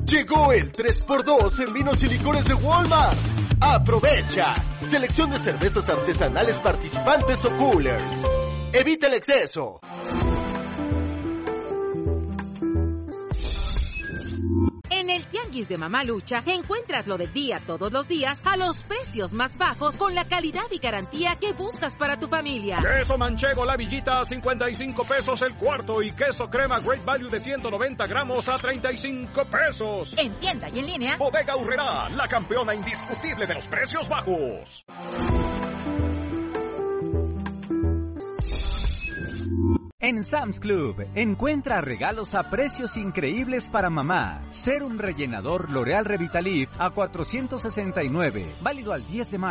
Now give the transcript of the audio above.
Llegó el 3x2 en vinos y licores de Walmart. ¡Aprovecha! Selección de cervezas artesanales participantes o coolers. Evita el exceso. En el Tianguis de Mamalucha encuentras lo del día todos los días a los precios más bajos con la calidad y garantía que buscas para tu familia. Queso manchego La Villita a 55 pesos el cuarto y queso crema Great Value de 190 gramos a 35 pesos. En tienda y en línea. Bodega Aurrerá, la campeona indiscutible de los precios bajos. En Sam's Club, encuentra regalos a precios increíbles para mamá. Serum rellenador L'Oreal Revitalift a $469, válido al 10 de mayo.